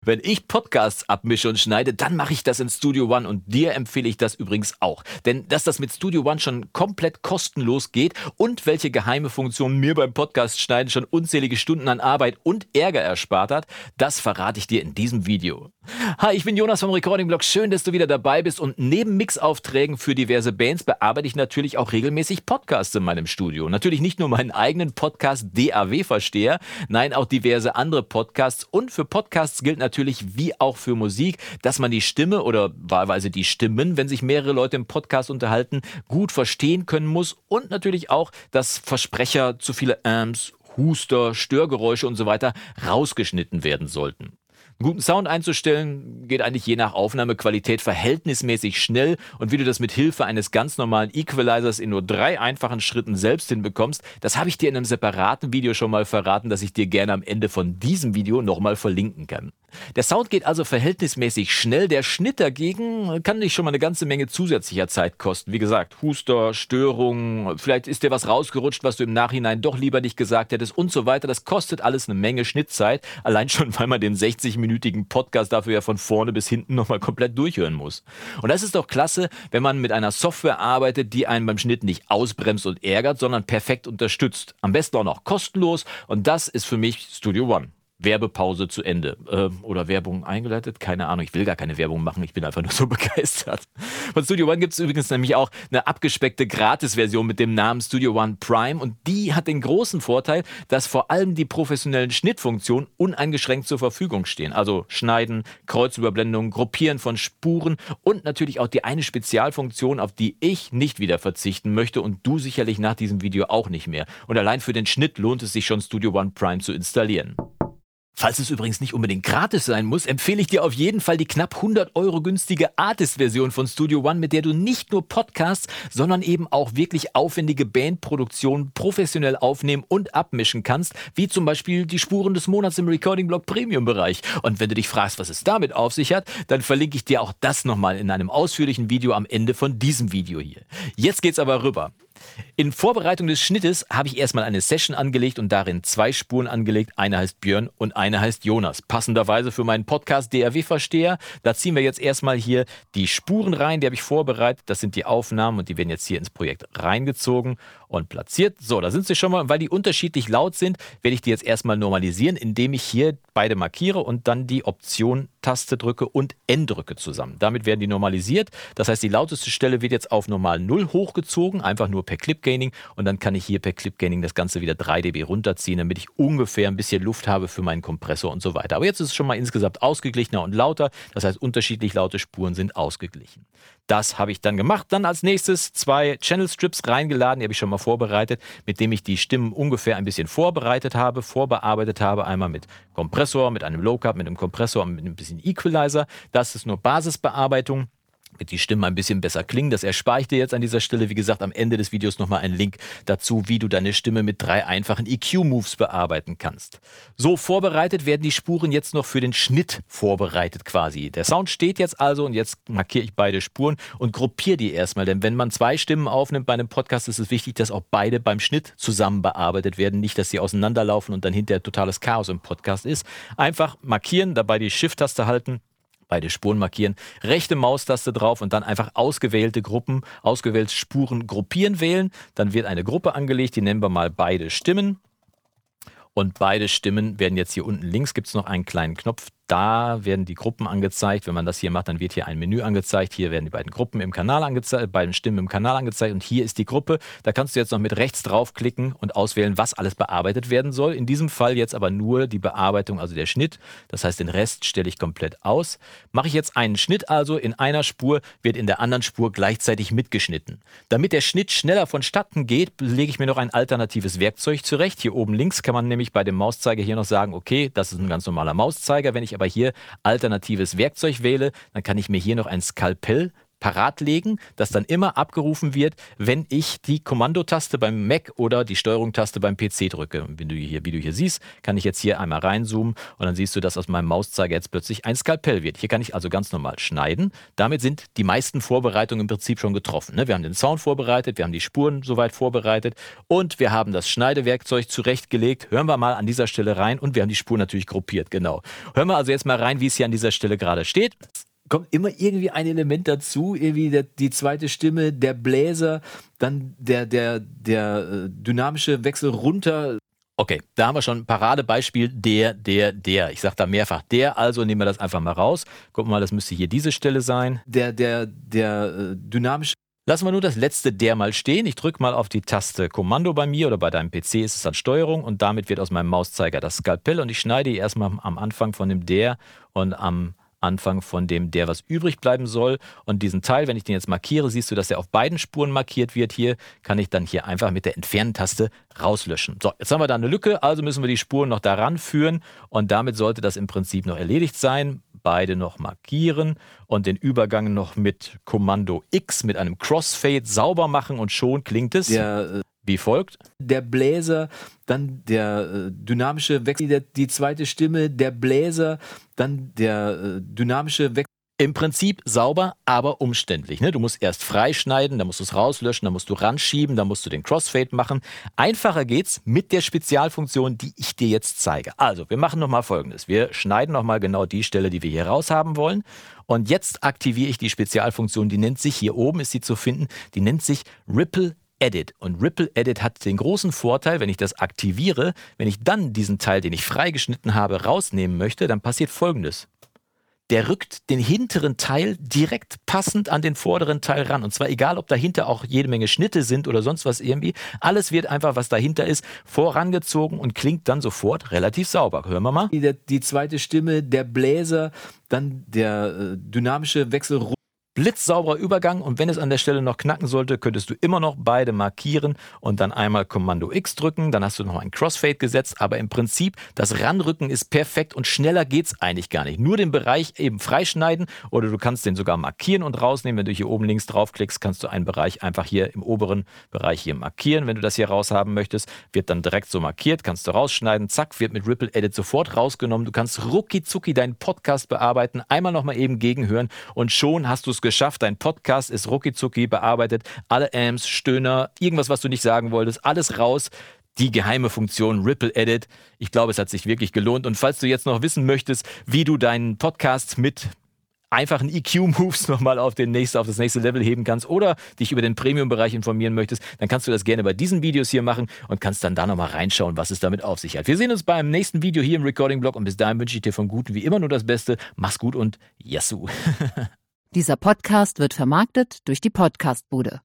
Wenn ich Podcasts abmische und schneide, dann mache ich das in Studio One und dir empfehle ich das übrigens auch. Denn dass das mit Studio One schon komplett kostenlos geht und welche geheime Funktion mir beim Podcast schneiden schon unzählige Stunden an Arbeit und Ärger erspart hat, das verrate ich dir in diesem Video. Hi, ich bin Jonas vom Recording Blog. Schön, dass du wieder dabei bist und neben Mixaufträgen für diverse Bands bearbeite ich natürlich auch regelmäßig Podcasts in meinem Studio. Natürlich nicht nur meinen eigenen Podcast DAW-Versteher, nein, auch diverse andere Podcasts und für Podcasts gilt natürlich wie auch für Musik, dass man die Stimme oder wahlweise die Stimmen, wenn sich mehrere Leute im Podcast unterhalten, gut verstehen können muss und natürlich auch, dass Versprecher, zu viele Huster, Störgeräusche und so weiter rausgeschnitten werden sollten. Einen guten Sound einzustellen geht eigentlich je nach Aufnahmequalität verhältnismäßig schnell und wie du das mit Hilfe eines ganz normalen Equalizers in nur 3 einfachen Schritten selbst hinbekommst, das habe ich dir in einem separaten Video schon mal verraten, das ich dir gerne am Ende von diesem Video nochmal verlinken kann. Der Sound geht also verhältnismäßig schnell, der Schnitt dagegen kann dich schon mal eine ganze Menge zusätzlicher Zeit kosten. Wie gesagt, Huster, Störungen, vielleicht ist dir was rausgerutscht, was du im Nachhinein doch lieber nicht gesagt hättest und so weiter. Das kostet alles eine Menge Schnittzeit, allein schon, weil man den 60-minütigen Podcast dafür ja von vorne bis hinten nochmal komplett durchhören muss. Und das ist doch klasse, wenn man mit einer Software arbeitet, die einen beim Schnitt nicht ausbremst und ärgert, sondern perfekt unterstützt. Am besten auch noch kostenlos und das ist für mich Studio One. Werbepause zu Ende. Oder Werbung eingeleitet? Keine Ahnung, ich will gar keine Werbung machen, ich bin einfach nur so begeistert. Von Studio One gibt es übrigens nämlich auch eine abgespeckte Gratis-Version mit dem Namen Studio One Prime und die hat den großen Vorteil, dass vor allem die professionellen Schnittfunktionen uneingeschränkt zur Verfügung stehen. Also Schneiden, Kreuzüberblendung, Gruppieren von Spuren und natürlich auch die eine Spezialfunktion, auf die ich nicht wieder verzichten möchte und du sicherlich nach diesem Video auch nicht mehr. Und allein für den Schnitt lohnt es sich schon, Studio One Prime zu installieren. Falls es übrigens nicht unbedingt gratis sein muss, empfehle ich dir auf jeden Fall die knapp 100 € günstige Artist-Version von Studio One, mit der du nicht nur Podcasts, sondern eben auch wirklich aufwendige Bandproduktionen professionell aufnehmen und abmischen kannst, wie zum Beispiel die Spuren des Monats im Recording Blog Premium-Bereich. Und wenn du dich fragst, was es damit auf sich hat, dann verlinke ich dir auch das nochmal in einem ausführlichen Video am Ende von diesem Video hier. Jetzt geht's aber rüber. In Vorbereitung des Schnittes habe ich erstmal eine Session angelegt und darin 2 Spuren angelegt. Eine heißt Björn und eine heißt Jonas. Passenderweise für meinen Podcast DAW-Versteher. Da ziehen wir jetzt erstmal hier die Spuren rein, die habe ich vorbereitet. Das sind die Aufnahmen und die werden jetzt hier ins Projekt reingezogen und platziert. So, da sind sie schon mal. Weil die unterschiedlich laut sind, werde ich die jetzt erstmal normalisieren, indem ich hier beide markiere und dann die Option-Taste drücke und N drücke zusammen. Damit werden die normalisiert. Das heißt, die lauteste Stelle wird jetzt auf normal 0 hochgezogen, einfach nur per Clip Gaining und dann kann ich hier per Clip Gaining das Ganze wieder 3 dB runterziehen, damit ich ungefähr ein bisschen Luft habe für meinen Kompressor und so weiter. Aber jetzt ist es schon mal insgesamt ausgeglichener und lauter. Das heißt, unterschiedlich laute Spuren sind ausgeglichen. Das habe ich dann gemacht. Dann als nächstes 2 Channel Strips reingeladen, die habe ich schon mal vorbereitet, mit dem ich die Stimmen ungefähr ein bisschen vorbearbeitet habe. Einmal mit Kompressor, mit einem Low Cut, mit einem Kompressor und mit ein bisschen Equalizer. Das ist nur Basisbearbeitung. Damit die Stimmen ein bisschen besser klingen. Das erspare ich dir jetzt an dieser Stelle. Wie gesagt, am Ende des Videos nochmal einen Link dazu, wie du deine Stimme mit 3 einfachen EQ-Moves bearbeiten kannst. So vorbereitet werden die Spuren jetzt noch für den Schnitt vorbereitet quasi. Der Sound steht jetzt also und jetzt markiere ich beide Spuren und gruppiere die erstmal. Denn wenn man 2 Stimmen aufnimmt bei einem Podcast, ist es wichtig, dass auch beide beim Schnitt zusammen bearbeitet werden. Nicht, dass sie auseinanderlaufen und dann hinterher totales Chaos im Podcast ist. Einfach markieren, dabei die Shift-Taste halten. Beide Spuren markieren, rechte Maustaste drauf und dann einfach ausgewählte Gruppen, ausgewählte Spuren gruppieren wählen. Dann wird eine Gruppe angelegt, die nennen wir mal beide Stimmen. Und beide Stimmen werden jetzt hier unten links, gibt es noch einen kleinen Knopf. Da werden die Gruppen angezeigt. Wenn man das hier macht, dann wird hier ein Menü angezeigt. Hier werden die beiden Gruppen im Kanal angezeigt, beiden Stimmen im Kanal angezeigt. Und hier ist die Gruppe. Da kannst du jetzt noch mit rechts draufklicken und auswählen, was alles bearbeitet werden soll. In diesem Fall jetzt aber nur die Bearbeitung, also der Schnitt. Das heißt, den Rest stelle ich komplett aus. Mache ich jetzt einen Schnitt also in einer Spur, wird in der anderen Spur gleichzeitig mitgeschnitten. Damit der Schnitt schneller vonstatten geht, lege ich mir noch ein alternatives Werkzeug zurecht. Hier oben links kann man nämlich bei dem Mauszeiger hier noch sagen, okay, das ist ein ganz normaler Mauszeiger. Wenn ich aber hier alternatives Werkzeug wähle, dann kann ich mir hier noch ein Skalpell parat legen, das dann immer abgerufen wird, wenn ich die Kommandotaste beim Mac oder die Steuerung-Taste beim PC drücke. Und wie du hier siehst, kann ich jetzt hier einmal reinzoomen und dann siehst du, dass aus meinem Mauszeiger jetzt plötzlich ein Skalpell wird. Hier kann ich also ganz normal schneiden. Damit sind die meisten Vorbereitungen im Prinzip schon getroffen. Wir haben den Sound vorbereitet, wir haben die Spuren soweit vorbereitet und wir haben das Schneidewerkzeug zurechtgelegt. Hören wir mal an dieser Stelle rein und wir haben die Spuren natürlich gruppiert, genau. Hören wir also jetzt mal rein, wie es hier an dieser Stelle gerade steht. Kommt immer irgendwie ein Element dazu, irgendwie die zweite Stimme, der Bläser, dann der dynamische Wechsel runter. Okay, da haben wir schon ein Paradebeispiel, der. Ich sage da mehrfach der, also nehmen wir das einfach mal raus. Guck mal, das müsste hier diese Stelle sein. Der dynamische. Lassen wir nur das letzte der mal stehen. Ich drücke mal auf die Taste Kommando bei mir oder bei deinem PC ist es dann Steuerung und damit wird aus meinem Mauszeiger das Skalpell und ich schneide hier erstmal am Anfang von dem der und am Anfang von dem der, was übrig bleiben soll. Und diesen Teil, wenn ich den jetzt markiere, siehst du, dass er auf beiden Spuren markiert wird. Hier kann ich dann hier einfach mit der Entfernen-Taste rauslöschen. So, jetzt haben wir da eine Lücke, also müssen wir die Spuren noch daran führen und damit sollte das im Prinzip noch erledigt sein. Beide noch markieren und den Übergang noch mit Kommando X mit einem Crossfade sauber machen und schon klingt es wie folgt. Der Bläser, dann der dynamische Wechsel, die zweite Stimme, der Bläser, dann der dynamische Wechsel. Im Prinzip sauber, aber umständlich. Du musst erst freischneiden, dann musst du es rauslöschen, dann musst du ranschieben, dann musst du den Crossfade machen. Einfacher geht's mit der Spezialfunktion, die ich dir jetzt zeige. Also, wir machen nochmal Folgendes. Wir schneiden nochmal genau die Stelle, die wir hier raus haben wollen. Und jetzt aktiviere ich die Spezialfunktion, die nennt sich, hier oben ist sie zu finden, die nennt sich Ripple Edit. Und Ripple Edit hat den großen Vorteil, wenn ich das aktiviere, wenn ich dann diesen Teil, den ich freigeschnitten habe, rausnehmen möchte, dann passiert Folgendes. Der rückt den hinteren Teil direkt passend an den vorderen Teil ran. Und zwar egal, ob dahinter auch jede Menge Schnitte sind oder sonst was irgendwie. Alles wird einfach, was dahinter ist, vorangezogen und klingt dann sofort relativ sauber. Hören wir mal. Die zweite Stimme, der Bläser, dann der dynamische Wechsel. Blitzsauberer Übergang und wenn es an der Stelle noch knacken sollte, könntest du immer noch beide markieren und dann einmal Kommando X drücken, dann hast du noch ein Crossfade gesetzt, aber im Prinzip das Ranrücken ist perfekt und schneller geht's eigentlich gar nicht. Nur den Bereich eben freischneiden oder du kannst den sogar markieren und rausnehmen. Wenn du hier oben links draufklickst, kannst du einen Bereich einfach hier im oberen Bereich hier markieren. Wenn du das hier raushaben möchtest, wird dann direkt so markiert, kannst du rausschneiden, zack, wird mit Ripple Edit sofort rausgenommen. Du kannst rucki zucki deinen Podcast bearbeiten, einmal nochmal eben gegenhören und schon hast du es geschafft. Dein Podcast ist rucki-zucki bearbeitet. Alle Amps, Stöhner, irgendwas, was du nicht sagen wolltest, alles raus. Die geheime Funktion Ripple Edit. Ich glaube, es hat sich wirklich gelohnt. Und falls du jetzt noch wissen möchtest, wie du deinen Podcast mit einfachen EQ-Moves nochmal auf das nächste Level heben kannst oder dich über den Premium-Bereich informieren möchtest, dann kannst du das gerne bei diesen Videos hier machen und kannst dann da nochmal reinschauen, was es damit auf sich hat. Wir sehen uns beim nächsten Video hier im Recording-Blog und bis dahin wünsche ich dir vom Guten wie immer nur das Beste. Mach's gut und Yassou! Dieser Podcast wird vermarktet durch die Podcastbude.